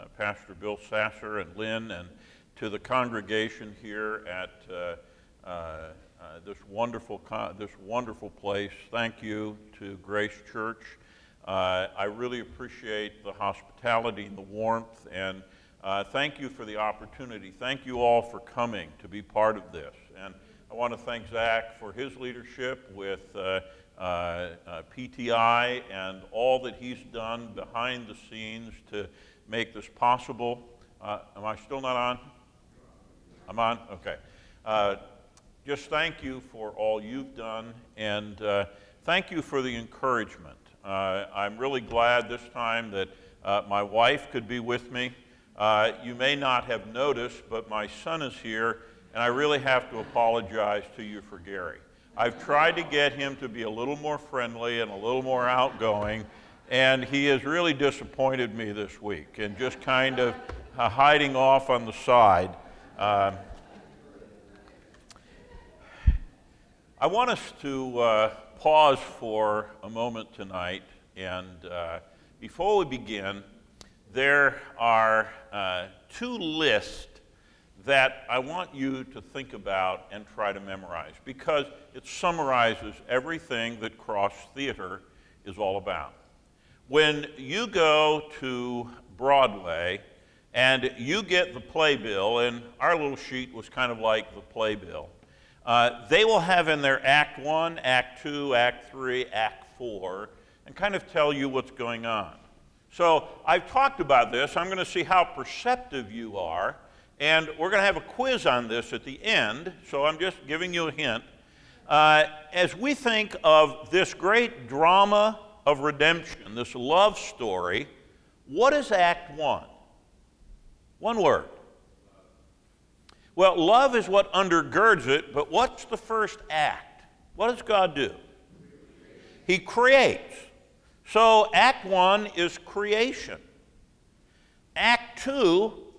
Pastor Bill Sasser and Lynn, and to the congregation here at this wonderful place. Thank you to Grace Church. I really appreciate the hospitality and the warmth, and thank you for the opportunity. Thank you all for coming to be part of this. And I want to thank Zach for his leadership with PTI and all that he's done behind the scenes to make this possible. Am I still not on? I'm on? Okay. Just thank you for all you've done, and thank you for the encouragement. I'm really glad this time that my wife could be with me. You may not have noticed, but my son is here, and I really have to apologize to you for Gary. I've tried to get him to be a little more friendly and a little more outgoing, and he has really disappointed me this week and just kind of hiding off on the side. I want us to pause for a moment tonight, and before we begin, there are two lists that I want you to think about and try to memorize, because it summarizes everything that Cross Theater is all about. When you go to Broadway and you get the playbill, and our little sheet was kind of like the playbill, they will have in there Act 1, Act 2, Act 3, Act 4, and kind of tell you what's going on. So I've talked about this. I'm going to see how perceptive you are, and we're going to have a quiz on this at the end, so I'm just giving you a hint. As we think of this great drama of redemption, this love story, what is Act 1? One word. Well, love is what undergirds it, but what's the first act? What does God do? He creates. So Act 1 is creation. Act 2